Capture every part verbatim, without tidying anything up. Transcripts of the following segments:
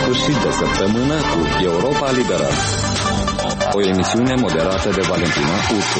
sfârșit de săptămână cu Europa Liberă, o emisiune moderată de Valentina Ursu.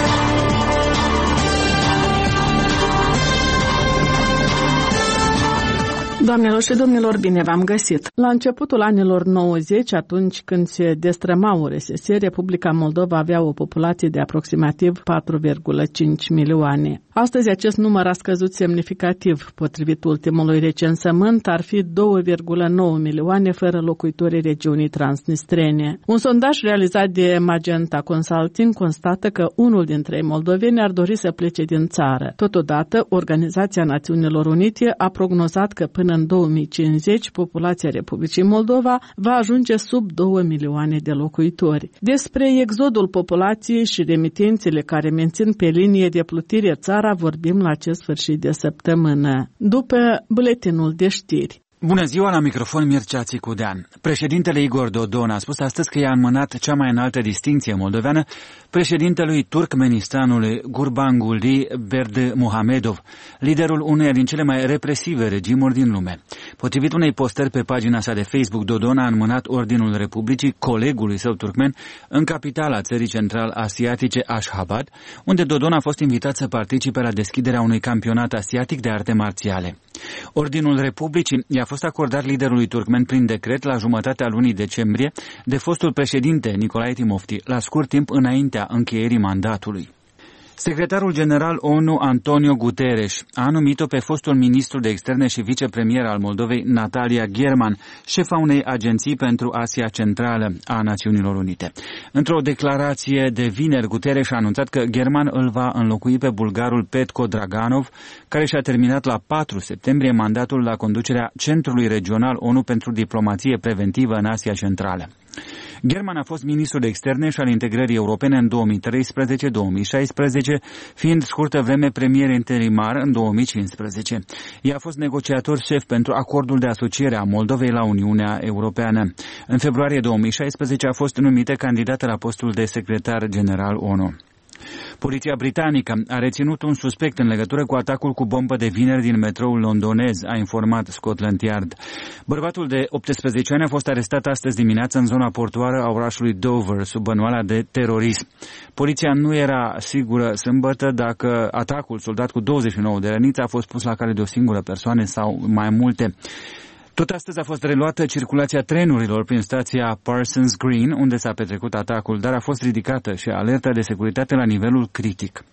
Doamnelor și domnilor, bine v-am găsit! La începutul anilor nouăzeci, atunci când se destrăma U R S S, Republica Moldova avea o populație de aproximativ patru virgulă cinci milioane. Astăzi acest număr a scăzut semnificativ. Potrivit ultimului recensământ, ar fi doi virgulă nouă milioane fără locuitorii regiunii transnistrene. Un sondaj realizat de Magenta Consulting constată că unul dintre ei moldoveni ar dori să plece din țară. Totodată, Organizația Națiunilor Unite a prognozat că până în două mii cincizeci, populația Republicii Moldova va ajunge sub două milioane de locuitori. Despre exodul populației și remitențele care mențin pe linie de plutire țara vorbim la acest sfârșit de săptămână, după buletinul de știri. Bună ziua, la microfon Mircea Țicudean. Președintele Igor Dodon a spus astăzi că i-a înmânat cea mai înaltă distincție moldoveană președintelui Turkmenistanului Gurbanguly Berdimuhamedov, liderul uneia din cele mai represive regimuri din lume. Potrivit unei postări pe pagina sa de Facebook, Dodon a înmânat Ordinul Republicii colegului său turkmen în capitala țării central-asiatice Ashgabat, unde Dodon a fost invitat să participe la deschiderea unui campionat asiatic de arte marțiale. Ordinul Republicii i-a fost acordat liderului turkmen prin decret la jumătatea lunii decembrie de fostul președinte Nicolae Timofti, la scurt timp înaintea încheierii mandatului. Secretarul general ONU Antonio Guterres a numit-o pe fostul ministru de externe și vicepremier al Moldovei Natalia German, șefa unei agenții pentru Asia Centrală a Națiunilor Unite. Într-o declarație de vineri, Guterres a anunțat că German îl va înlocui pe bulgarul Petko Draganov, care și-a terminat la patru septembrie mandatul la conducerea Centrului Regional ONU pentru Diplomație Preventivă în Asia Centrală. German a fost ministru de externe și al integrării europene în două mii treisprezece două mii șaisprezece, fiind scurtă vreme premier interimar în două mii cincisprezece. Ea a fost negociator șef pentru acordul de asociere a Moldovei la Uniunea Europeană. În februarie două mii șaisprezece a fost numită candidată la postul de secretar general ONU. Poliția britanică a reținut un suspect în legătură cu atacul cu bombă de vineri din metroul londonez, a informat Scotland Yard. Bărbatul de optsprezece ani a fost arestat astăzi dimineață în zona portoară a orașului Dover, sub bănuala de terorism. Poliția nu era sigură sâmbătă dacă atacul, soldat cu douăzeci și nouă de răniți, a fost pus la cale de o singură persoană sau mai multe. Tot astăzi a fost reluată circulația trenurilor prin stația Parsons Green, unde s-a petrecut atacul, dar a fost ridicată și alerta de securitate la nivelul critic.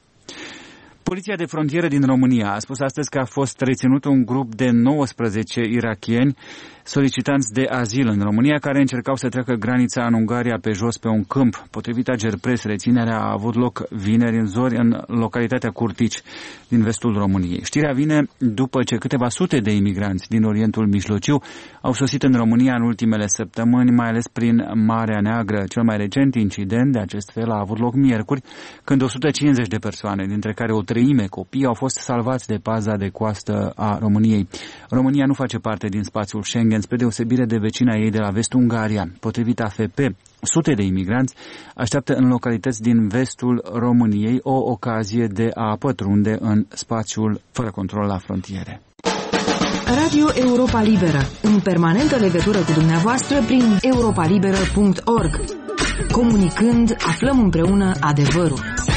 Poliția de frontieră din România a spus astăzi că a fost reținut un grup de nouăsprezece irakieni solicitanți de azil în România care încercau să treacă granița în Ungaria pe jos pe un câmp. Potrivit Agerpres, reținerea a avut loc vineri în zori în localitatea Curtici din vestul României. Știrea vine după ce câteva sute de imigranți din Orientul Mijlociu au sosit în România în ultimele săptămâni, mai ales prin Marea Neagră. Cel mai recent incident de acest fel a avut loc miercuri, când o sută cincizeci de persoane, dintre care o treime copii, au fost salvați de paza de coastă a României. România nu face parte din spațiul Schengen, spre deosebire de vecina ei de la vest, Ungaria. Potrivit A F P, sute de imigranți așteaptă în localități din vestul României o ocazie de a pătrunde în spațiul fără control la frontiere. Radio Europa Liberă, în permanentă legătură cu dumneavoastră prin europa liberă punct org. Comunicând, aflăm împreună adevărul.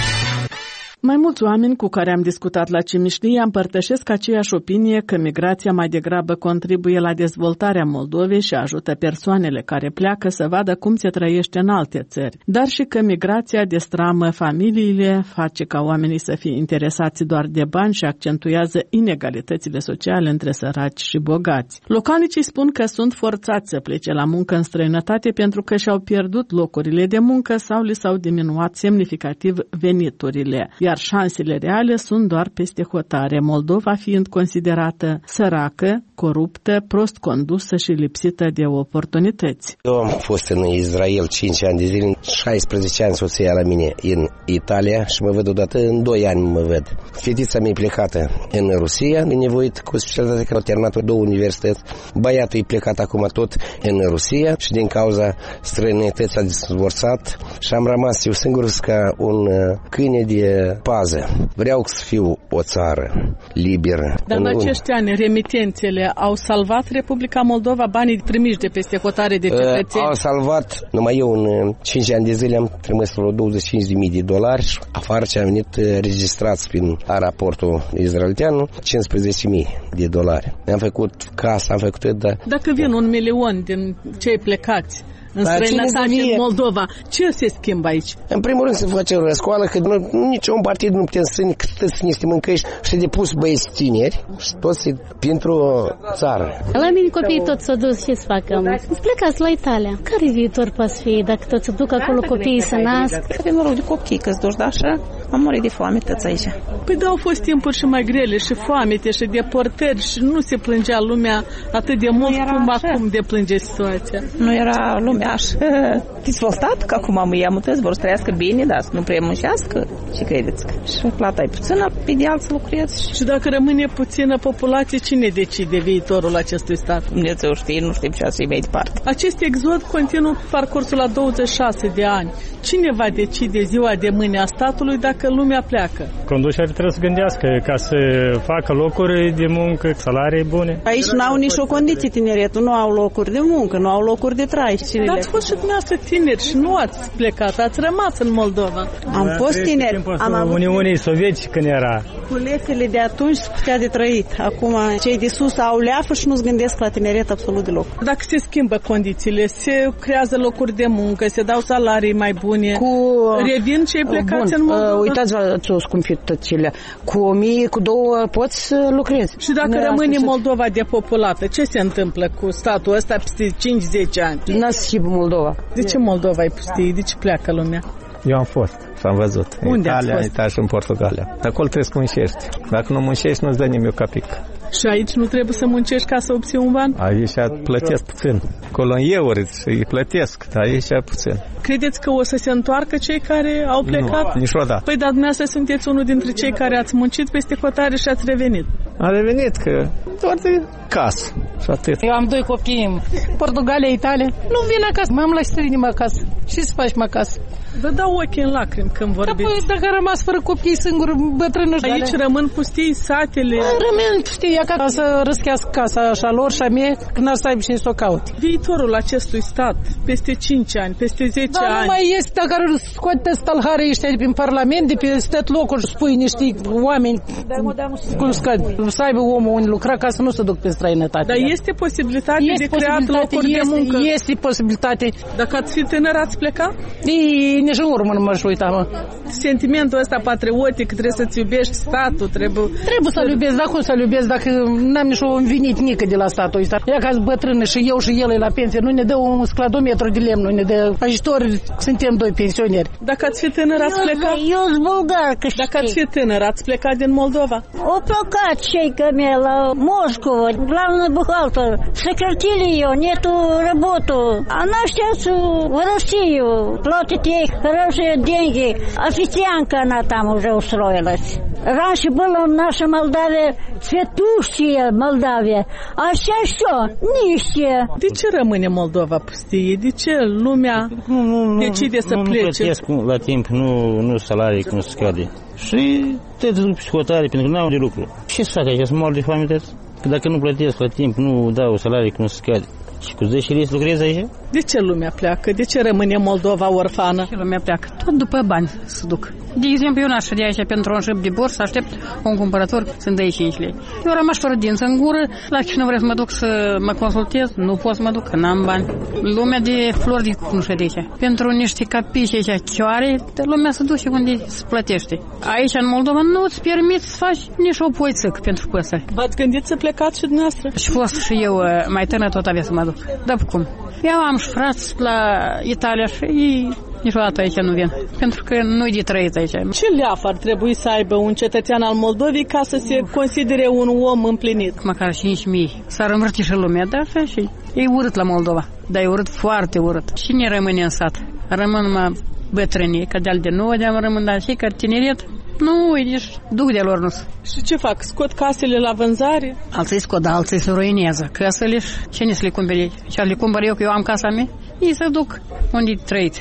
Mai mulți oameni cu care am discutat la Cimișlia împărtășesc aceeași opinie că migrația mai degrabă contribuie la dezvoltarea Moldovei și ajută persoanele care pleacă să vadă cum se trăiește în alte țări, dar și că migrația destramă familiile, face ca oamenii să fie interesați doar de bani și accentuează inegalitățile sociale între săraci și bogați. Localnicii spun că sunt forțați să plece la muncă în străinătate pentru că și-au pierdut locurile de muncă sau li s-au diminuat semnificativ veniturile, iar șansele reale sunt doar peste hotare, Moldova fiind considerată săracă, coruptă, prost condusă și lipsită de oportunități. Eu am fost în Israel cinci ani de zile, șaisprezece ani soția la mine în Italia și mă văd odată în doi ani mă văd. Fetița mea e plecată în Rusia, e nevoit cu specialitate că a terminat două universități. Băiatul e plecat acum tot în Rusia și din cauza străinătății a divorțat și am rămas eu singur ca un câine de pază. Vreau să fiu o țară liberă. Dar în acești ani, remitențele au salvat Republica Moldova? Banii primiși de peste hotare de cetățeni? Au salvat. Numai eu în cinci ani de zile am trimis vreo douăzeci și cinci de mii de dolari și afară ce am venit registrați prin aeroportul izraelitean cincisprezece mii de dolari. Am făcut casă, am făcut tot, dar... Dacă vin un milion din cei plecați în străinătate, în Moldova, ce se schimbă aici? În primul rând să face o răscoală, că nu, niciun partid nu putem să ne, să ne stimăm că și de pus băieți tineri și toți pentru țară. La mine copiii toți s-au dus, ce să facă? Plecați la Italia. Care viitor poate fi dacă toți se duc acolo copiii să nasc? Care noroc de copii, că-ți duci, da, așa? Am murit de foame toți aici. Păi da, au fost timpuri și mai grele, și foamete, și deportări, și nu se plângea lumea atât de mult cum așa. Acum deplânge situația. Nu era lumea așa dezvoltat, că acum am ea mutăți, vor să trăiască bine, dar să nu prea muncească. Ce credeți? Și plata e puțină, pe ideal să lucrezi. Și dacă rămâne puțină populație, cine decide viitorul acestui stat? Dumnezeu știe, nu știm ce să-i mai departe. Acest exod continuă parcursul la douăzeci și șase de ani. Cine va decide ziua de mâine a statului dacă lumea pleacă? Conducerea trebuie să gândească ca să facă locuri de muncă, salarii bune. Aici nu au nicio condiție tineretul, nu au locuri de muncă, nu au locuri de trai. Dar ați fost și dumneavoastră tineri și nu ați plecat, ați rămas în Moldova. Am da, fost tineri. Am avut Uniunii Sovietice când era. Cu lecțiile de atunci se putea de trăit. Acum cei de sus au leafă și nu-ți gândesc la tineret absolut deloc. Dacă se schimbă condițiile, se creează locuri de muncă, se dau salarii mai bune, cu... revin cei plecați bun, în Moldova. Uitați-vă ce o scumpitățile. Cu o mie, cu două poți să lucrezi. Și dacă ne rămâne Moldova depopulată, ce se întâmplă cu statul ăsta peste cinci zece ani? N-a schimb Moldova. De ce Moldova e pustie? De ce pleacă lumea? Eu am fost și am văzut. Unde Italia, ați fost? Italia și în Portugalia. De acolo trebuie să muncești. Dacă nu muncești, nu-ți dă nimic capic. Și aici nu trebuie să muncești ca să obții un ban? Aici plătesc puțin. Acolo în euro îi plătesc, dar aici puțin. Credeți că o să se întoarcă cei care au plecat? Nu, niciodată. Păi, dar dumneavoastră sunteți unul dintre cei care ați muncit peste hotare și ați revenit. Am revenit că doar de casă și atât. Eu am doi copii în Portugalia, Italia. Nu vin acasă, m-am lăsat inima acasă. Ce să faci mă acasă? Vă dau ochii în lacrimi când vorbiți. Apoi, dacă a rămas fără copii singur, bătrână. Aici alea. Rămân pustii satele. Rămân pustii, ca să răschească casa așa lor și a mie, când ar să aibă cine să o caute. Viitorul acestui stat, peste cinci ani, peste zece da, ani. Nu mai este, dacă scoate stalharii ăștia de prin Parlament, de pe stat locuri, spui niște oameni cum scad, să aibă omul unde lucra ca să nu se duc pe străinătate. Dar este posibilitate este de creat locuri este, de muncă? Este posibilitate. Dacă ați fi tânăr, ați pleca? E, nici în urmă nu m-aș uita, mă. Sentimentul ăsta patriotic, trebuie să-ți iubești statul, trebuie... Trebuie să-l iubesc, dar cum să-l iubesc dacă n-am nici o învinit nică de la statul ăsta. Ea ca bătrână și eu și el e la pensie, nu ne dă un scladometru de lemn, nu ne dă ajutor, suntem doi pensionieri. Dacă ați fi tânăr, ați pleca? Eu sunt bulgar, că știi. Dacă ați fi tânăr, ați plecat din Moldova? О plecat шейка мела, Москва, главный бухгалтер. Сократили ее, нету работу. Она сейчас в Россию платит ей хорошие деньги. Официантка она там уже устроилась. Раньше было в нашей Молдавии цветущая Молдавия, а сейчас что? Нищая. De ce rămâne Moldova pustie? De ce lumea nu, nu, nu, decide să nu, plece? Nu plătesc la timp, nu, nu salarii cum se scade. Și te duc psihotare pentru că n-au de lucru. Ce să fac aici? Să mor de foame? Că dacă nu plătesc la timp, nu dau salarii cum se scade. Și cu zece lei să lucrezi aici? De ce lumea pleacă? De ce rămâne Moldova orfană? Ce lumea pleacă? Tot după bani să duc. De exemplu, eu n-aș de aici pentru un șip de bors, aștept un cumpărător să-mi dă cinci lei. Eu rămași fără dinți în gură, la cine vreau să mă duc să mă consultez, nu pot să mă duc, că n-am bani. Lumea de flori de cunușă de aici. Pentru niște capici aici chioare, lumea se duce unde se plătește. Aici, în Moldova, nu îți permiți să faci nici o poițăcă pentru păsări. V-ați gândit să plecați și dumneavoastră? Și fost și eu mai tânăr, tot avea să mă duc. Dar cum? Eu am și frați la Italia și ei niciodată aici nu vin, pentru că nu-i de trăit aici. Ce leafă ar trebui să aibă un cetățean al Moldovei ca să se considere un om împlinit? Măcar cinci mii. S-ar învârti și lumea, dar așa și e urât la Moldova. Dar e urât, foarte urât. Cine rămâne în sat? Rămân numai bătrânii, că de-al de nouă de-am rămân, dar și că tineret nu, nici duc de lor nu. Și ce fac? Scot casele la vânzare? Alții scot, alții se ruinează. Casele, cine să le cumpere? Ce le cumpăr eu, că eu am casa mea? Ei se duc unde trăit.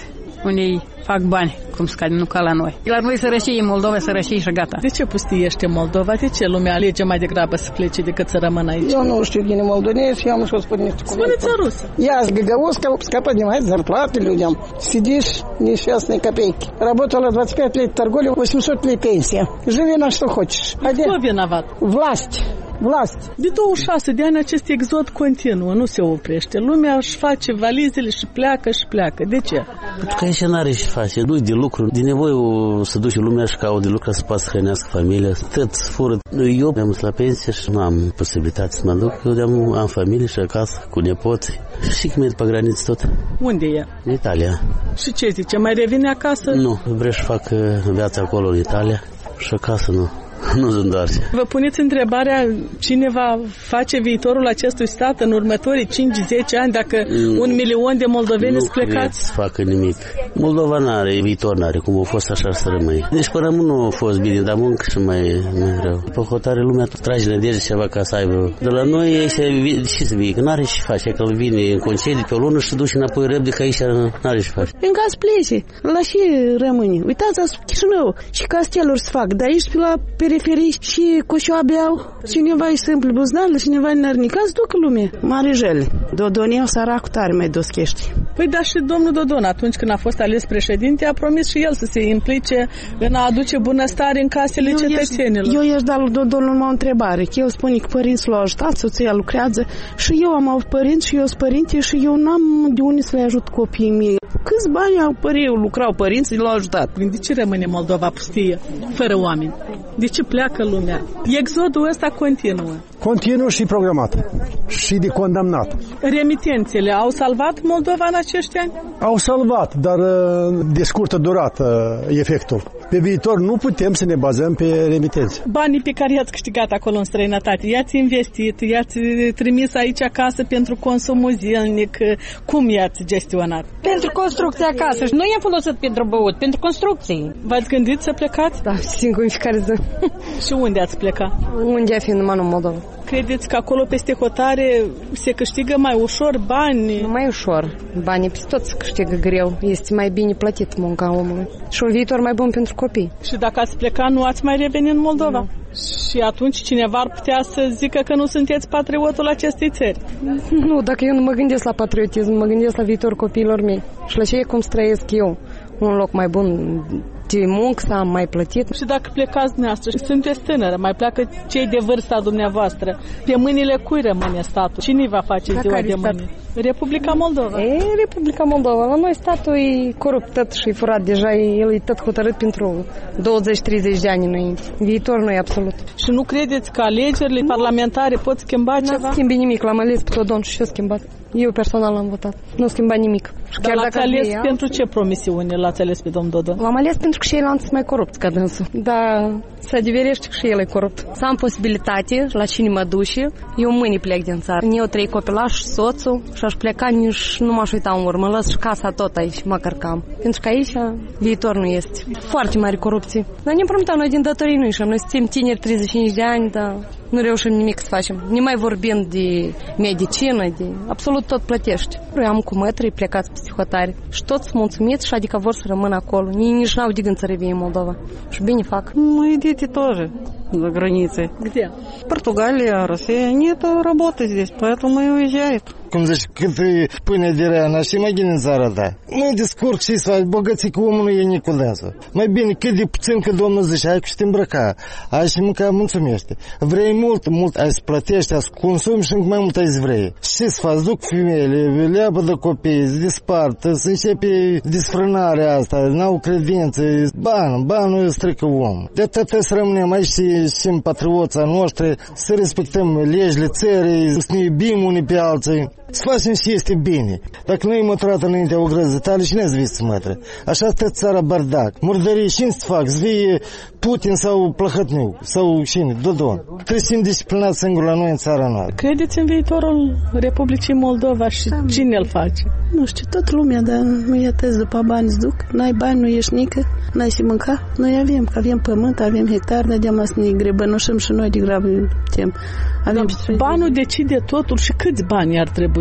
unei fac bani, cum scade, nu ca la noi. La noi sărăcie, în Moldova sărăcie și gata. De ce pustiește Moldova? De ce lumea alege mai degrabă să plece decât să rămână aici? Eu nu știu din moldonez, я могу спать niște cuvinte. Spuneți în rusă. Я с Гагаузска, пускай поднимает зарплаты людям. Сидишь, несчастные копейки. Работала двадцать пять лет в торговле, восемьсот лет пенсия. Живи на что хочешь. Кто виноват? Власть. Власть. De douăzeci și șase de ani acest exod continuă, nu se oprește. Lumea își face valizele și pleacă și pleacă. De ce? Pentru că aici n-are ce face. Nu de lucru. De nevoie o să duce lumea și caută de lucru să poată să hrănească familia. Tot fură. Eu am la pensie și nu am posibilitate să mă duc. Eu am, am familie și acasă cu nepoți. Și că merg pe graniță tot. Unde e? În Italia. Și ce zice? Mai revine acasă? Nu. Vreau să fac viața acolo în Italia și acasă nu. Nu se întoarce. Vă puneți întrebarea cine va face viitorul acestui stat în următorii cinci zece ani dacă mm. un milion de moldoveni îți plecați? Nu să facă nimic. Moldova n-are viitor, n-are. Cum a fost așa să rămâi. Deci până nu a fost bine, dar muncă și mai, mai rău. Pe hotare lumea trage nădejde ceva ca să aibă. De la noi aici ce să vii? Că n-are ce face. Că îl vine în concedii pe o lună și se duce înapoi repede că aici n-are ce face. În caz plece, la ce rămâne? Uitați-vă Chișinău și casteluri să fac, dar aici pe la periferii și coșoabe au. Cineva e simplu buzdal, cineva e nărnicat, să ducă lume. Mare jele. Dodonel săracul tare mai doschește. Păi da, și domnul Dodon, atunci când a fost ales președinte, a promis și el să se implice în a aduce bunăstare în casele eu cetățenilor. Eu i-aș da lui Dodon numai o întrebare, că el spune că părinții l-au ajutat, soția lucrează și eu am avut părinți și eu sunt părinte și eu n-am de unde să le ajut copiii mei. Câți bani au părinții, lucrau părinții, l-au ajutat. De ce rămâne Moldova pustie, fără oameni? De ce pleacă lumea? Exodul ăsta continuă. Continuă și programat. Și de condamnat. Remitențele au salvat Moldova în acești ani? Au salvat, dar de scurtă durată efectul. Pe viitor nu putem să ne bazăm pe remitențe. Banii pe care i-ați câștigat acolo în străinătate, i-ați investit, i-ați trimis aici acasă pentru consumul zilnic. Cum i-ați gestionat? Pentru construcția acasă. Nu i-am folosit pentru băut, pentru construcții. V-ați gândit să plecați? Da, singur în fiecare zi. Și unde ați plecat? Unde a fi numai în Moldova. Credeți că acolo peste hotare se câștigă mai ușor bani? Nu mai ușor. Banii peste tot se câștigă greu. Este mai bine plătit munca omului. Și un viitor mai bun pentru copii. Și dacă ați pleca, nu ați mai reveni în Moldova? Nu. Și atunci cineva ar putea să zică că nu sunteți patriotul acestei țări? Nu, dacă eu nu mă gândesc la patriotism, mă gândesc la viitorul copiilor mei. Și la ce e cum să trăiesc eu. Un loc mai bun de muncă, să am mai plătit. Și dacă plecați dumneavoastră, sunteți tânără, mai pleacă cei de vârsta dumneavoastră, pe mâinile cui rămâne statul? Cine va face ziua de mâine? Republica Moldova. E, Republica Moldova. La noi statul e corupt tot și furat deja, el e tot hotărât pentru douăzeci treizeci de ani înainte. Viitor nu e absolut. Și nu credeți că alegerile nu. parlamentare pot schimba nu ceva? Nu schimbi nimic, l-am ales pe Dodon și ce-a schimbat? Eu personal l-am votat. Nu schimba nimic. Dar l-ați ales ea, pentru ce promisiune l-ați ales pe domnul Dodon? L-am ales pentru că și el sunt mai corupți ca dânsul. Dar se adeverește că și el e corupt. Să am posibilitate la cine mă duce, eu mâine plec din țară. Eu trei copilași, soțul și aș pleca, nici nu m-aș uita în urmă. Lăs și casa tot aici, mă cărcam. Pentru că aici viitor nu este. Foarte mare corupție. Dar ne-am promitat noi din datorii nu ieșim. Noi suntem tineri, treizeci și cinci de ani, dar nu reușim nimic să facem. Ne mai vorbind de medicină, de absolut tot plătești. Eu am cu mătrii plecați psihotari și toți sunt mulțumiți și adică vor să rămână acolo. Nici n-au de gând să revie în Moldova. Și bine fac. Мои дети тоже за границей. Где? Португалия, Россия. Нет работы здесь, поэтому и уезжают. Cum zici, cât e pâine de rea, și mai bine în țara ta. Nu-i descurc și să faci bogății că omul nu e niculează. Mai bine cât de puțin că Domnul zice, ai cu să te îmbrăca, ai și mânca, mulțumește. Vrei mult, mult, ai să plătești, ai să consumi și încă mai mult ai să vrei. Și să faci, duc femeile, leapă de copii, se dispartă, să începe disfrânarea asta, n-au credință, ban, banul strică om. De atât să rămânem aici și suntem patrioța noștri, să respectăm legile țării, să ne iubim unii pe alții. Să facem și este bine. Dacă nu e măturată înaintea o grăză tale, cine îți vii să mătră? Așa tot țara bardac. Murdării cine să fac? Să vie Putin sau Plăhătniu? Sau cine? Dodon. Trebuie să fim disciplinați singur la noi în țara noastră. Credeți în viitorul Republicii Moldova și da, cine îl face? Nu știu, tot lumea, dar nu e atât după bani îți duc. N-ai bani, nu ești nică, n-ai să mânca. Noi avem, că avem pământ, avem hectare, ne deam să ne grebănușăm și noi de grabă timp. Avem da, banul decide totul și câți bani ar trebui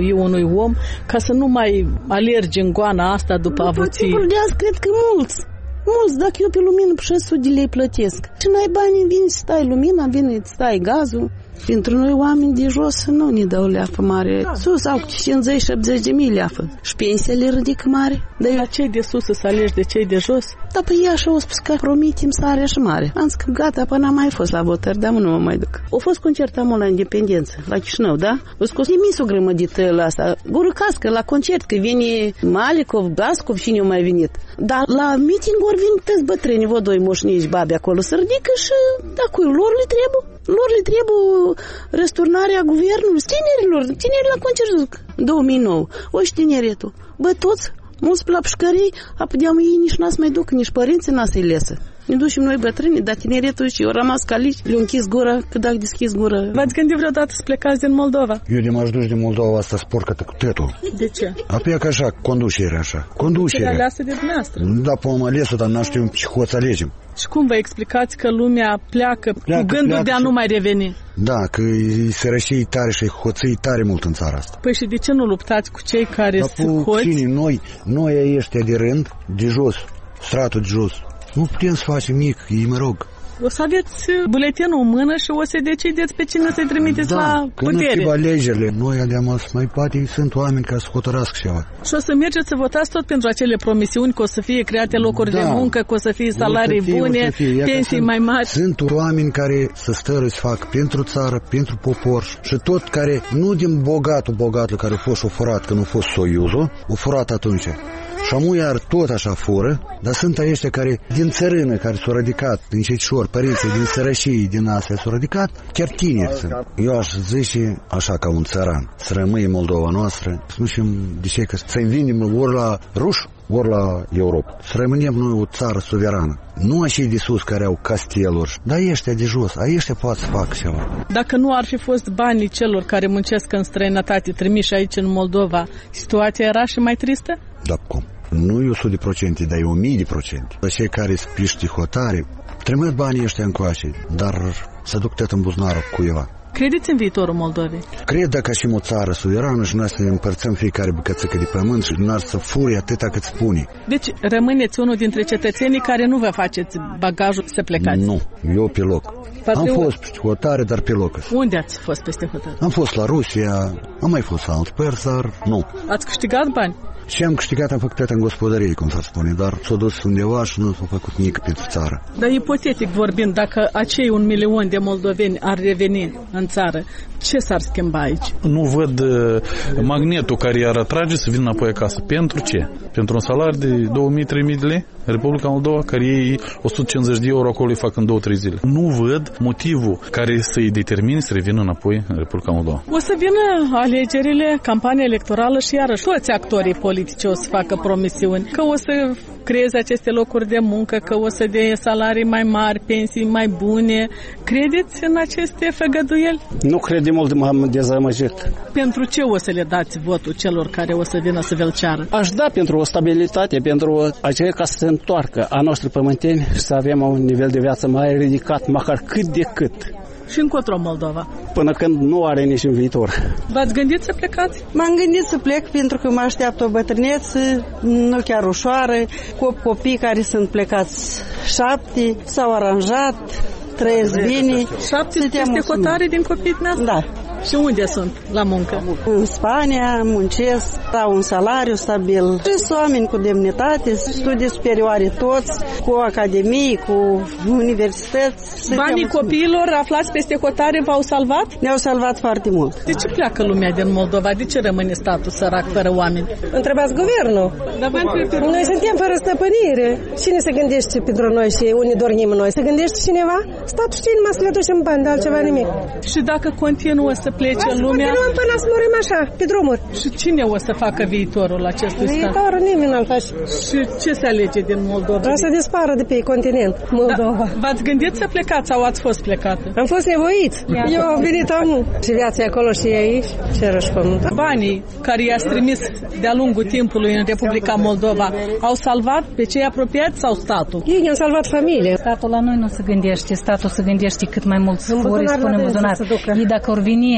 atribui unui om ca să nu mai alergi în goana asta după avuții? De azi cred că mulți. Mulți, dacă eu pe lumină pe șase sute de lei plătesc. Și n-ai bani, vine să stai lumina, vine să stai gazul. Pentru noi oameni de jos nu ne dau leafă mare. Da. Sus au cincizeci șaptezeci de mii leafă. Și pensia le ridică mare. Dar la cei de sus să alegi de cei de jos? Da, păi așa o spus că promitem sarea și mare. Am zis că gata, până am mai fost la votări, dar nu mă mai duc. O fost concert amul la Independență, la Chișinău, da? O scos nimic o grămădită la asta. Gură cască, la concert, că vine Malikov, Bascov, cine a mai venit. Dar la meeting ori vin tăți bătrâni, vă doi moșnici, babi acolo, să ridică și da, cu lor le trebuie. Lor le trebuie răsturnarea guvernului, tinerilor, tineri la concert, două mii nouă, o și tineretul. Bă, toți, mulți la pușcării, apudeam ei nici n-a să mai duc, nici părinții n-a să-i lesă. Ne ducem noi bătrâni, dar tineretul și eu rămas ca lici, le-au închis gura, că dacă deschis gura. V-ați gândit vreodată să plecați din Moldova? Eu de m-aș duce din Moldova asta sporcă-te cu tetul. De ce? Apoi că așa, conducere așa. Conducere. Ce aleasă de dumneavoastră. Da, pe om ales-o, dar n-aș știu ce hoți alegem. Și cum vă explicați că lumea pleacă, pleacă cu gândul pleacă de a nu mai reveni? Da, că e sărășii tare și hoții tare mult în țara asta. Păi și de ce nu luptați cu cei care sunt hoți? Cine? Noi, noi ăștia de rând, de jos, stratul de jos. Nu putem să facem mic, ei mă rog. O să aveți buletinul în mână și o să decideți pe cine să-i trimiteți da, la putere. Da, când alegerile, noi aleam să mai poate sunt oameni care să hotărască ceva. Și o să mergeți să votați tot pentru acele promisiuni că o să fie create locuri da. de muncă, că o să fie salarii fie, bune, fie. pensii sunt, mai mari. Sunt oameni care să stără să fac pentru țară, pentru popor și tot care, nu din bogatul bogatul care a fost o furat, că nu a fost Soiuzul, o furat atunci. Și amu iar tot așa fură, dar sunt aceștia care din țărână, care s-au radicat, din cecișori, părinții, din sărășii, din astea s-au radicat, chiar tineri sunt. Eu aș zice așa ca un țăran, să rămâie Moldova noastră, să nu știm de ce, că să învindem ori la ruși, ori la Europa. Să rămânem noi o țară suverană. Nu acei de sus care au casteluri, dar ăștia de jos, ăștia poate să facă ceva. Dacă nu ar fi fost banii celor care muncesc în străinătate, trimiși aici în Moldova, situația era și mai tristă? Da, cum? Nu e o sută de procente, dar e o mie de procente. Cei care spiști hotare, trimit banii ăștia încoace, dar să duc tot în buzunarul cuiva. Credeți în viitorul Moldovei? Cred dacă și o țară suverană și noi să ne împărțăm fiecare bucățică de pământ și nu ar să furi atâta cât spune. Deci rămâneți unul dintre cetățenii care nu vă faceți bagajul să plecați? Nu, eu pe loc. Poate am fost peste hotare, dar pe loc. Unde ați fost peste hotare? Am fost la Rusia, am mai fost la alt părți, dar nu. Ați câștigat bani? Și am câștigat, am făcut tot în gospodărie, cum s-ar spune, dar s-a dus undeva și nu s-a făcut nic pentru țară. Dar ipotetic vorbind, dacă acei un milion de moldoveni ar reveni în țară, ce s-ar schimba aici? Nu văd magnetul care i-ar atrage să vină înapoi acasă. Pentru ce? Pentru un salariu de două mii trei mii de lei? Republica Moldova, care ei o sută cincizeci de euro acolo îi fac în două trei zile. Nu văd motivul care să-i determine să revină înapoi în Republica Moldova. O să vină alegerile, campania electorală și iarăși toți actorii politici o să facă promisiuni că o să creeze aceste locuri de muncă, că o să dea salarii mai mari, pensii mai bune. Credeți în aceste făgăduieli? Nu cred de mult, m-am dezamăgit. Pentru ce o să le dați votul celor care o să vină să vă-l ceară? Aș da pentru o stabilitate, pentru aceea ca să se întoarcă a noștri pământeni și să avem un nivel de viață mai ridicat, măcar cât de cât. Și încotro Moldova? Până când nu are nici în viitor. V-ați gândit să plecați? M-am gândit să plec pentru că mă așteaptă o bătrânețe, nu chiar ușoară, cu copii care sunt plecați șapte, s-au aranjat, trăiesc bine. Șapte este hotare din copiii noastre? Da. Și unde sunt la muncă? În Spania, muncesc, au un salariu stabil. Sunt oameni cu demnitate, studii superioare toți, cu academii, cu universități. Banii copiilor aflați peste hotare v-au salvat? Ne-au salvat foarte mult. De ce pleacă lumea din Moldova? De ce rămâne statul sărac fără oameni? Întrebați guvernul. Noi suntem fără stăpânire. Cine se gândește pentru noi și unde dormim noi? Se gândește cineva? Statul știe numai să le ducem bani, de altceva nimic. Și dacă continuă să plece Asta lumea... continuăm până să murim așa, pe drumuri. Și cine o să facă viitorul acestui stat? Viitorul nimeni nu-l face. Și ce se alege din Moldova? Vreau să dispară de pe continent, Moldova. Da. V-ați gândit să plecați sau ați fost plecată? Am fost nevoit. Eu am venit amul. Și viața e acolo și e aici. Cer și pământ. Banii care i-ați trimis de-a lungul timpului în Republica Moldova au salvat pe cei apropiați sau statul? Ei ne-au salvat familie. Statul la noi nu se gândește. Statul se gândește cât mai mult să ori spune în buzunar. Ei dacă or veni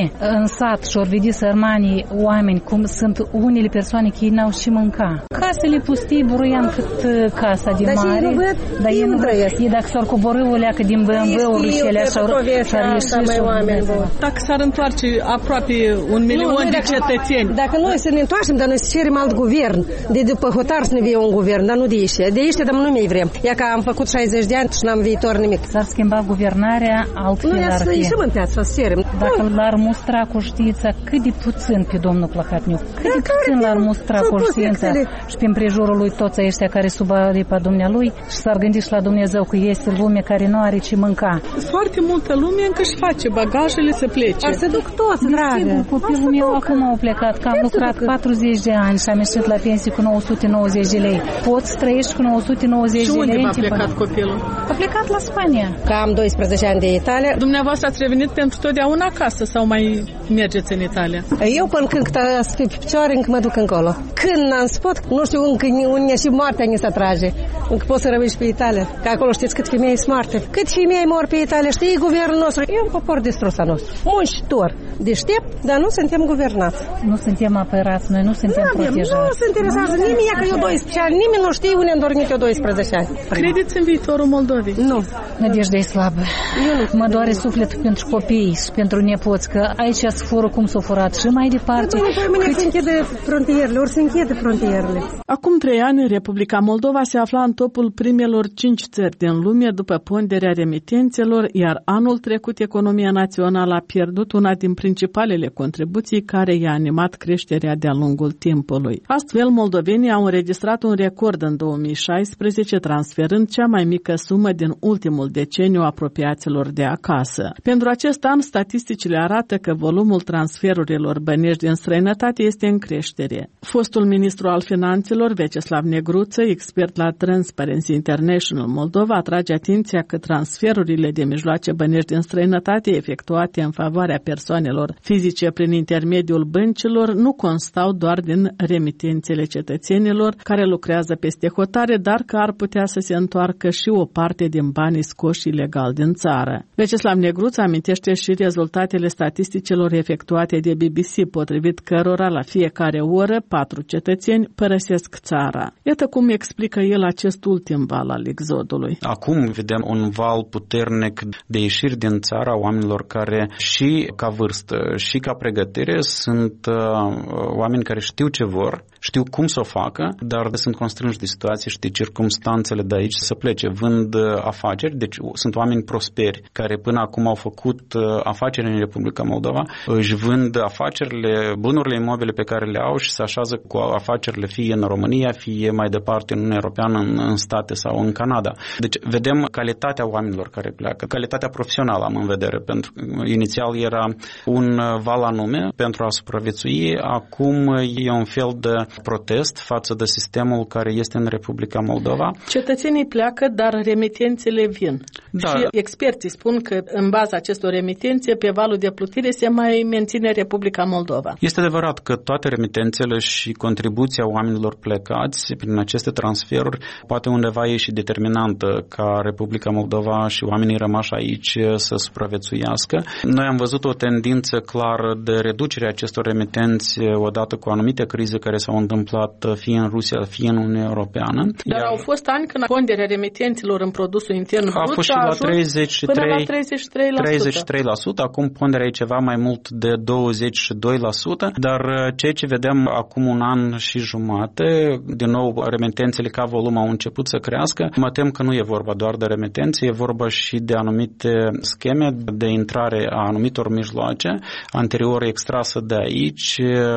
mine în sat și ori vede sărmanii oameni cum sunt unele persoane că ei n-au și mânca. Casele pustii buruian cât casa din dar mare. Dar dar ei nu trăiesc. Ei dacă s-or coborâ o leacă din B M W-uri și ele și-ar ieși oameni. Dacă s-ar întoarce aproape un milion de cetățeni. Dacă noi să ne întoarcem, dar noi să cerem alt guvern, de după hotar să ne vie un guvern, dar nu de aici. De aici, dar nu mai vrem. Ia că am făcut șaizeci de ani și n-am viitor nimic. S-ar schimba guvernarea, altfel nu, ar fi. Nu, ia să să cerem. Dacă l-ar mustra conștiința, cât de puțin pe domnul Plăcatniuc, cât de puțin l-ar mustra conștiința și pe împrejurul lui toți ăștia care sub aripa dumnealui și s-ar gândi și la Dumnezeu că este lume care nu are ce mânca. Foarte multă lume încă își face bagajele să plece. Ar se duc toți, dragă. Copilul meu acum au plecat, că am lucrat patruzeci de ani și am ieșit la pensie cu nouă sute nouăzeci de lei. Poți să trăiești cu nouă sute nouăzeci de lei? Și unde a plecat copilul? A plecat la Spania. Că am doisprezece ani de Italia. Dumneavoastră ați revenit pentru totdeauna acasă sau mai mergeți în Italia? Eu până când să fiu pe picioare, încă mă duc încolo. Când n-am spus, nu știu încă unde și moartea ne se trage. Încă poți să rămâi și pe Italia. Că acolo știți cât femei sunt moarte. Cât femei mor pe Italia, știi guvernul nostru. E un popor distrus al nostru. Muncitor, deștept, dar nu suntem guvernați. Nu suntem apărați, noi nu suntem nu protejați. Nu se interesează nimeni, că eu doisprezece ani, nimeni nu știe unde am dormit eu doisprezece ani. Credeți în viitorul Moldovei? Nu. Nădejdea e slabă. Mă doare sufletul pentru copii și pentru nepoți, că aici se fură cum s-o furat și mai departe. Mâine se închide frontierele, ori se închide frontierele. Acum trei ani, Republica Moldova se afla în topul primelor cinci țări din lume după ponderea remitențelor, iar anul trecut economia națională a pierdut una din principalele contribuții care i-a animat creșterea de-a lungul timpului. Astfel, moldovenii au înregistrat un record în două mii șaisprezece, transferând cea mai mică sumă din ultimul deceniu apropiaților de acasă. Pentru acest an, statisticile arată că volumul transferurilor bănești din străinătate este în creștere. Fostul ministru al finanțelor, Vyacheslav Negruță, expert la Transparency International Moldova, atrage atenția că transferurile de mijloace bănești din străinătate efectuate în favoarea persoanelor fizice prin intermediul băncilor nu constau doar din remitențele cetățenilor care lucrează peste hotare, dar că ar putea să se întoarcă și o parte din banii scoși ilegal din țară. Vyacheslav Negruță amintește și rezultatele statisticilor efectuate de B B C, potrivit cărora la fiecare oră patru cetățeni părăsesc țara. Iată cum explică el acest ultim val al exodului. Acum vedem un val puternic de ieșiri din țara oamenilor care și ca vârstă și ca pregătire sunt uh, oameni care știu ce vor, știu cum să o facă, dar sunt constrânși de situații și de circumstanțele de aici să plece. Vând afaceri, deci sunt oameni prosperi care până acum au făcut afaceri în Republica Moldova, își vând afacerile, bunurile imobile pe care le au și se așează cu afacerile fie în România, fie mai departe în Uniunea Europeană, în, în state sau în Canada. Deci vedem calitatea oamenilor care pleacă, calitatea profesională am în vedere, pentru că inițial era un val anume pentru a supraviețui, acum e un fel de protest față de sistemul care este în Republica Moldova. Cetățenii pleacă, dar remitențele vin. Da. Și experții spun că în baza acestor remitențe, pe valul de plutire se mai menține Republica Moldova. Este adevărat că toate remitențele și contribuția oamenilor plecați prin aceste transferuri poate undeva e și determinantă ca Republica Moldova și oamenii rămași aici să supraviețuiască. Noi am văzut o tendință clară de reducere a acestor remitenți odată cu anumite crize care s-au întâmplat fie în Rusia, fie în Uniunea Europeană. Dar Iar au fost ani când ponderea remitenților în produsul intern brut a fost și la treizeci și trei până la treizeci și trei la sută. treizeci și trei la sută. Acum ponderea e ceva mai mult de douăzeci și doi la sută, dar ceea ce vedem acum un an și jumate, din nou remitențele ca volum au început să crească. Mă tem că nu e vorba doar de remitențe, e vorba și de anumite scheme de intrare a anumitor mijloace anterior extrase de aici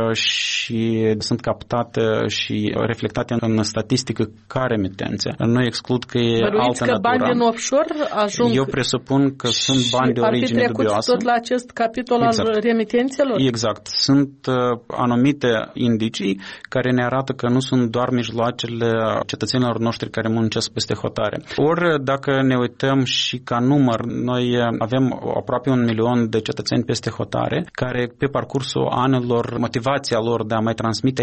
și sunt captate și reflectate în statistică ca remitențe. Nu exclud că e altă că natură. Bani din offshore ajung. Eu presupun că sunt bani de origine dubioasă. Tot la acest capitol exact. Al remitențelor? Exact. Sunt uh, anumite indicii care ne arată că nu sunt doar mijloacele cetățenilor noștri care muncesc peste hotare. Ori dacă ne uităm și ca număr, noi avem aproape un milion de cetățeni peste hotare care pe parcursul anilor, motivația lor de a mai transmite aici acasă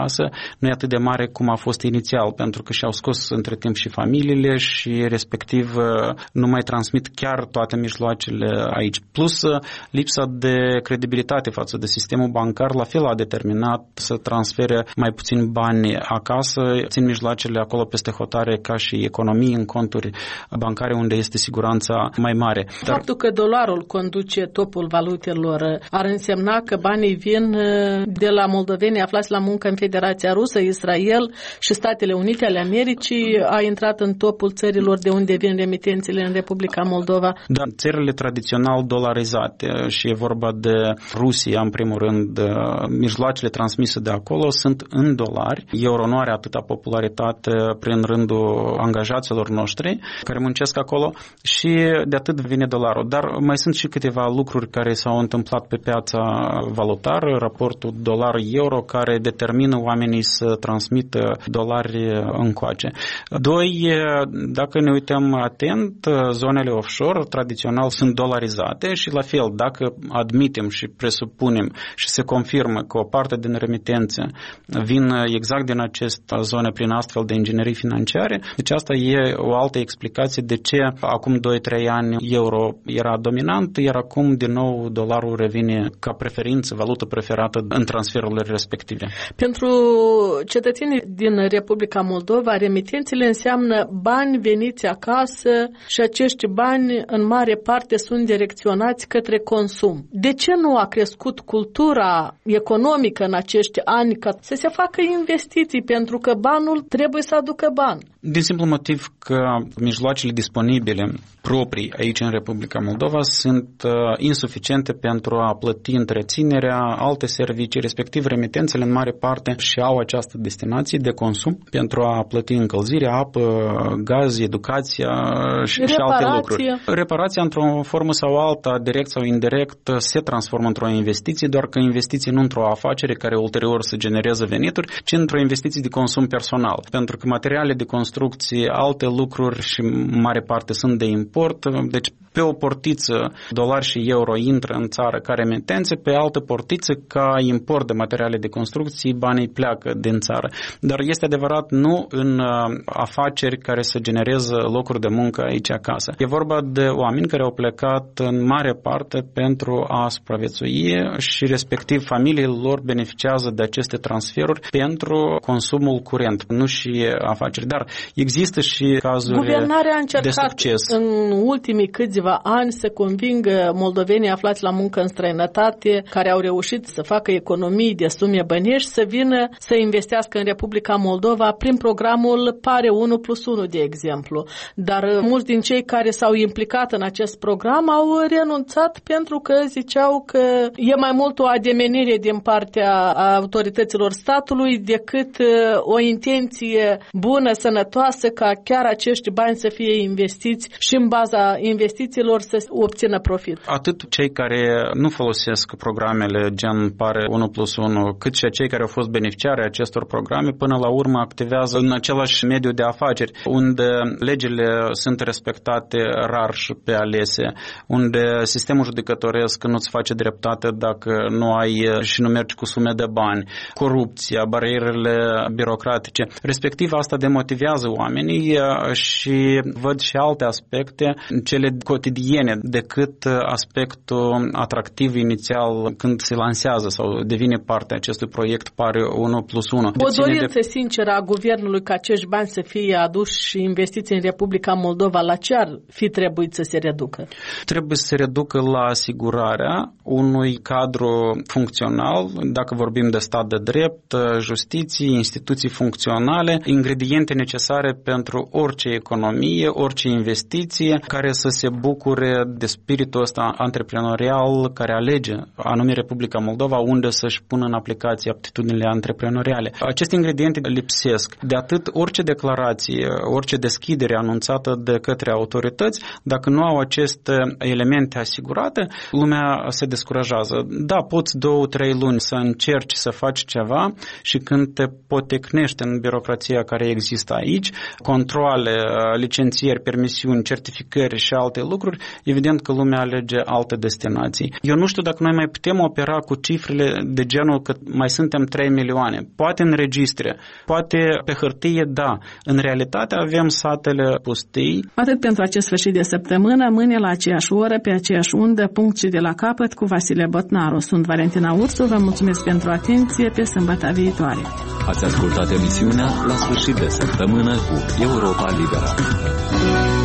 acasă nu e atât de mare cum a fost inițial, pentru că și-au scos între timp și familiile și respectiv nu mai transmit chiar toate mijloacele aici. Plus lipsa de credibilitate față de sistemul bancar la fel a determinat să transfere mai puțin bani acasă, țin mijloacele acolo peste hotare ca și economii în conturi bancare unde este siguranța mai mare. Dar faptul că dolarul conduce topul valutelor ar însemna că banii vin de la moldoveni aflați la muncă în Federația Rusă, Israel și Statele Unite ale Americii, a intrat în topul țărilor de unde vin remitențele în Republica Moldova. Da, țările tradițional dolarizate și e vorba de Rusia în primul rând, mijloacele transmise de acolo sunt în dolari. Euro nu are atâta popularitate prin rândul angajaților noștri care muncesc acolo și de atât vine dolarul. Dar mai sunt și câteva lucruri care s-au întâmplat pe piața valutară, raportul dolar-euro care determină oamenii să transmită dolari încoace. Doi, dacă ne uităm atent, zonele offshore tradițional sunt dolarizate și la fel, dacă admitem și presupunem și se confirmă că o parte din remitențe vin exact din aceste zone prin astfel de inginerii financiare, deci asta e o altă explicație de ce acum doi trei ani euro era dominant, iar acum din nou dolarul revine ca preferință, valută preferată în transferurile respective. Pentru cetățenii din Republica Moldova, remitențele înseamnă bani veniți acasă și acești bani în mare parte sunt direcționați către consum. De ce nu a crescut cultura economică în acești ani ca să se facă investiții? Pentru că banul trebuie să aducă bani. Din simplu motiv că mijloacele disponibile proprii aici în Republica Moldova sunt uh, insuficiente pentru a plăti întreținerea, alte servicii, respectiv remitențele în mare parte și au această destinație de consum pentru a plăti încălzirea, apă, gaz, educația și, și alte lucruri. Reparația într-o formă sau alta, direct sau indirect, se transformă într-o investiție, doar că investiție nu într-o afacere care ulterior să genereze venituri, ci într-o investiție de consum personal. Pentru că materiale de construcție, alte lucruri și în mare parte sunt de import, deci pe o portiță dolari și euro intră în țară ca remitențe, pe altă portiță ca import de materiale de construcții banii pleacă din țară. Dar este adevărat nu în afaceri care să genereze locuri de muncă aici acasă. E vorba de oameni care au plecat în mare parte pentru a supraviețui și respectiv familiile lor beneficiază de aceste transferuri pentru consumul curent, nu și afaceri. Dar există și cazuri Guvernarea a încercat de succes. În ultimii câțiva ani să convingă moldovenii aflați la muncă în străinătate, care au reușit să facă economii de sume bănești, să vină să investească în Republica Moldova prin programul Pare unu plus unu, de exemplu. Dar mulți din cei care s-au implicat în acest program au renunțat pentru că ziceau că e mai mult o ademenire din partea autorităților statului decât o intenție bună, sănătoasă, ca chiar acești bani să fie investiți și în baza investițiilor să obțină profit. Atât cei care nu folosesc programele gen Pare unu plus unu, cât și cei care au fost beneficiari acestor programe, până la urmă activează în același mediu de afaceri, unde legile sunt respectate rar și pe alese, unde sistemul judecătoresc nu-ți face dreptate dacă nu ai și nu mergi cu sume de bani, corupția, barierele birocratice. Respectiv, asta demotivează oamenii și văd și alte aspecte, cele cotidiene, decât aspectul atractiv inițial când se lansează sau devine parte acestui proiect Pare unu plus unu. O dorință de... sinceră a guvernului ca acești bani să fie aduși și investiți în Republica Moldova, la ce ar fi trebuit să se reducă? Trebuie să se reducă la asigurarea unui cadru funcțional, dacă vorbim de stat de drept, justiție, instituții funcționale, ingrediente necesare pentru orice economie, orice investiție care să se bucure de spiritul ăsta antreprenorial care alege anume Republica Moldova unde să-și pună în aplicație aptitudinile antreprenoriale. Aceste ingrediente lipsesc. De atât orice declarație, orice deschidere anunțată de către autorități, dacă nu au aceste elemente asigurate, lumea se descurajează. Da, poți două, trei luni să încerci să faci ceva și când te potecnești în birocrația care există aici, controale, licențieri, permisiuni, certificări și alte lucruri, evident că lumea alege alte destinații. Eu nu știu dacă noi mai putem opera cu cifrele de genul că mai suntem trei milioane, poate în registre, poate pe hârtie, da. În realitate avem satele pustii. Atât pentru acest sfârșit de săptămână, mâine la aceeași oră, pe aceeași undă, punct și de la capăt cu Vasile Botnaru. Sunt Valentina Ursu, vă mulțumesc pentru atenție, pe sâmbătă viitoare. Ați ascultat emisiunea La sfârșit de săptămână cu Europa Liberă.